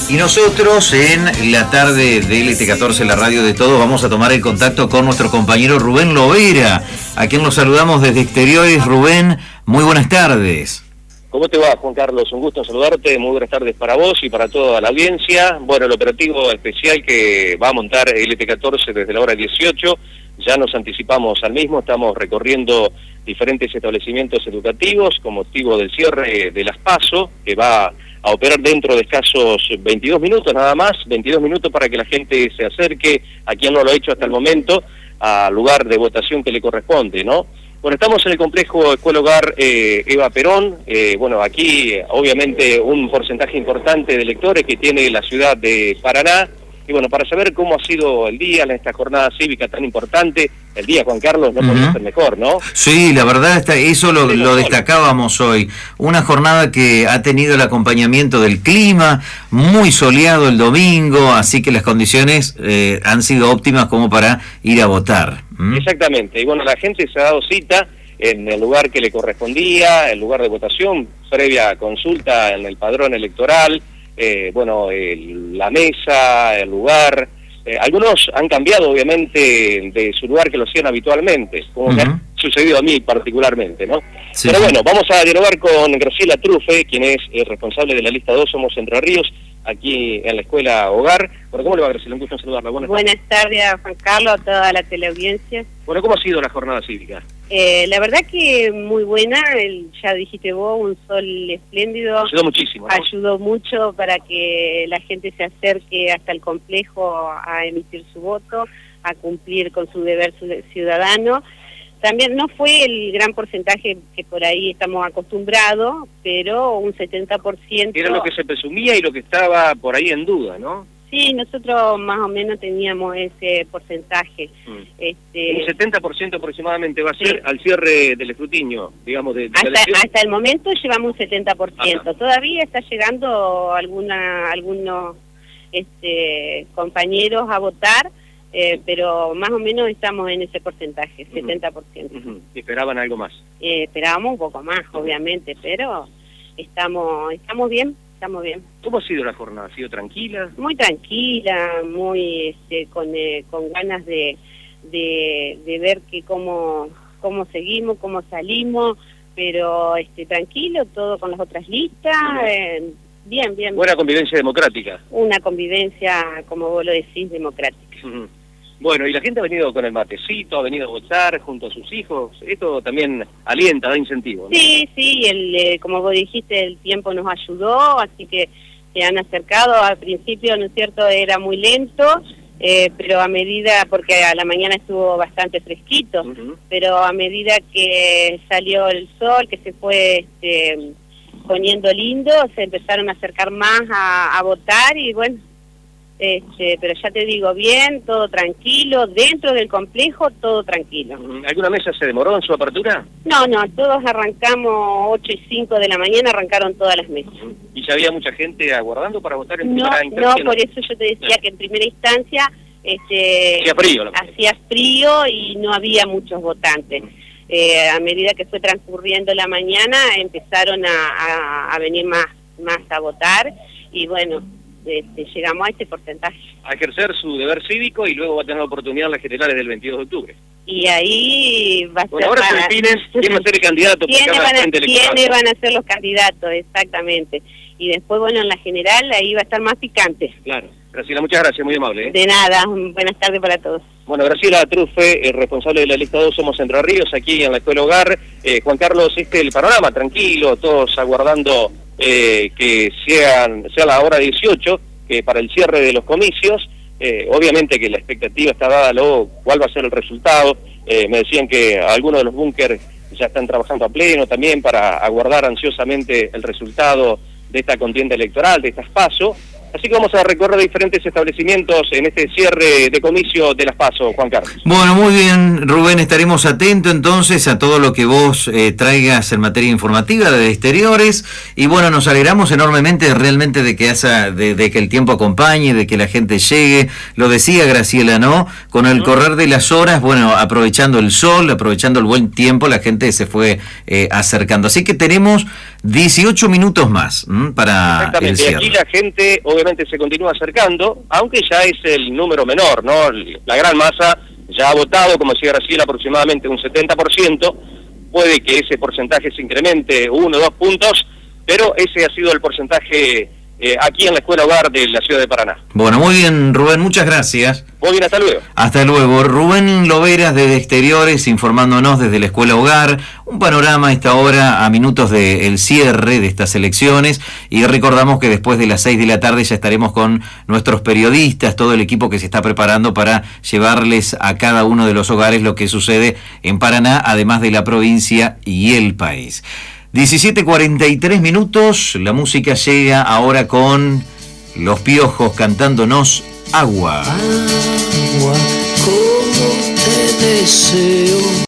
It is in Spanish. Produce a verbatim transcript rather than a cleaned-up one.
Y nosotros en la tarde de L T catorce, la radio de todos, vamos a tomar el contacto con nuestro compañero Rubén Lovera, a quien nos saludamos desde Exteriores. Rubén, muy buenas tardes. ¿Cómo te va, Juan Carlos? Un gusto saludarte, muy buenas tardes para vos y para toda la audiencia. Bueno, el operativo especial que va a montar L T catorce desde la hora dieciocho, ya nos anticipamos al mismo, estamos recorriendo diferentes establecimientos educativos con motivo del cierre de las PASO, que va a operar dentro de escasos veintidós minutos nada más, veintidós minutos para que la gente se acerque, a quien no lo ha hecho hasta el momento, al lugar de votación que le corresponde, ¿no? Bueno, estamos en el complejo Escuela Hogar eh, Eva Perón. Eh, bueno, aquí obviamente un porcentaje importante de electores que tiene la ciudad de Paraná. Y bueno, para saber cómo ha sido el día en esta jornada cívica tan importante, el día, Juan Carlos, no podría uh-huh. ser mejor, ¿no? Sí, la verdad, está, eso lo, lo destacábamos hoy. Una jornada que ha tenido el acompañamiento del clima, muy soleado el domingo, así que las condiciones eh, han sido óptimas como para ir a votar. ¿Mm? Exactamente, y bueno, la gente se ha dado cita en el lugar que le correspondía, el lugar de votación, previa consulta en el padrón electoral. Eh, bueno, el, la mesa, el lugar, eh, algunos han cambiado obviamente de su lugar que lo hacían habitualmente, como uh-huh. me ha sucedido a mí particularmente, ¿no? Sí. Pero bueno, vamos a dialogar con Graciela Trufe, quien es el responsable de la lista dos, Somos Entre Ríos, aquí en la Escuela Hogar. Bueno, ¿cómo le va, Graciela? Un gusto en saludarla. Buenas, Buenas tardes a Juan Carlos, a toda la teleaudiencia. Bueno, ¿cómo ha sido la jornada cívica? Eh, la verdad que muy buena, el, ya dijiste vos, un sol espléndido. Ayudó muchísimo, ¿no? Ayudó mucho para que la gente se acerque hasta el complejo a emitir su voto, a cumplir con su deber ciudadano. También no fue el gran porcentaje que por ahí estamos acostumbrados, pero un setenta por ciento... Era lo que se presumía y lo que estaba por ahí en duda, ¿no? Sí, nosotros más o menos teníamos ese porcentaje. Mm. Este, un setenta por ciento aproximadamente va a ser sí. al cierre del escrutinio, digamos, de, de hasta, la elección. Hasta el momento llevamos un setenta por ciento. Ajá. Todavía está llegando alguna, algunos este, compañeros a votar, eh, pero más o menos estamos en ese porcentaje, uh-huh. setenta por ciento. Uh-huh. ¿Esperaban algo más? Eh, esperábamos un poco más, uh-huh. obviamente, pero estamos, estamos bien. Estamos bien. ¿Cómo ha sido la jornada? ¿Ha sido tranquila? Muy tranquila, muy este, con, eh, con ganas de, de, de ver que cómo, cómo seguimos, cómo salimos, pero este, tranquilo, todo con las otras listas, eh, bien, bien. Buena convivencia democrática. Una convivencia, como vos lo decís, democrática. Uh-huh. Bueno, y la gente ha venido con el matecito, ha venido a votar junto a sus hijos, esto también alienta, da incentivo, ¿no? Sí, sí, el, eh, como vos dijiste, el tiempo nos ayudó, así que se han acercado. Al principio, ¿no es cierto?, era muy lento, eh, pero a medida, porque a la mañana estuvo bastante fresquito, uh-huh. pero a medida que salió el sol, que se fue este, poniendo lindo, se empezaron a acercar más a, a votar y bueno, Este, pero ya te digo, bien, todo tranquilo, dentro del complejo, todo tranquilo. ¿Alguna mesa se demoró en su apertura? No, no, todos arrancamos ocho y cinco de la mañana, arrancaron todas las mesas. ¿Y ya había mucha gente aguardando para votar en no, primera instancia? No, por eso yo te decía no. que en primera instancia este, hacía frío, ¿no? hacía frío y no había muchos votantes. Eh, a medida que fue transcurriendo la mañana, empezaron a, a, a venir más, más a votar y bueno... Este, llegamos a este porcentaje. A ejercer su deber cívico y luego va a tener la oportunidad en las generales del veintidós de octubre. Y ahí va a bueno, ser... ahora para... se definen quién va a ser el candidato. ¿Quiénes van, a, ¿Quiénes van a ser los candidatos? Exactamente. Y después, bueno, en la general ahí va a estar más picante. Claro. Graciela, muchas gracias, muy amable. ¿eh? De nada, buenas tardes para todos. Bueno, Graciela Trufe, el responsable de la lista dos, Somos Entre Ríos, aquí en la Escuela Hogar. Eh, Juan Carlos, este el panorama, tranquilo, todos aguardando... Eh, que sean, sea la hora dieciocho, que para el cierre de los comicios, eh, obviamente que la expectativa está dada luego cuál va a ser el resultado. Eh, me decían que algunos de los búnkeres ya están trabajando a pleno también para aguardar ansiosamente el resultado de esta contienda electoral, de estas PASO. Así que vamos a recorrer diferentes establecimientos en este cierre de comicio de las PASO, Juan Carlos. Bueno, muy bien, Rubén, estaremos atentos entonces a todo lo que vos eh, traigas en materia informativa de Exteriores. Y bueno, nos alegramos enormemente realmente de que, haya, de, de que el tiempo acompañe, de que la gente llegue. Lo decía Graciela, ¿no? Con el correr de las horas, bueno, aprovechando el sol, aprovechando el buen tiempo, la gente se fue eh, acercando. Así que tenemos dieciocho minutos más ¿m? para el Exactamente, cierre. aquí la gente obviamente se continúa acercando, aunque ya es el número menor, ¿no? La gran masa ya ha votado, como decía Graciela, aproximadamente un setenta por ciento, puede que ese porcentaje se incremente uno o dos puntos, pero ese ha sido el porcentaje eh, aquí en la Escuela Hogar de la ciudad de Paraná. Bueno, muy bien, Rubén, muchas gracias. Muy bien, hasta luego. Hasta luego. Rubén Loveras desde Exteriores informándonos desde la Escuela Hogar, un panorama a esta hora a minutos del cierre de estas elecciones, y recordamos que después de las seis de la tarde ya estaremos con nuestros periodistas, todo el equipo que se está preparando para llevarles a cada uno de los hogares lo que sucede en Paraná, además de la provincia y el país. diecisiete cuarenta y tres minutos, la música llega ahora con Los Piojos cantándonos Agua. Agua, como te deseo.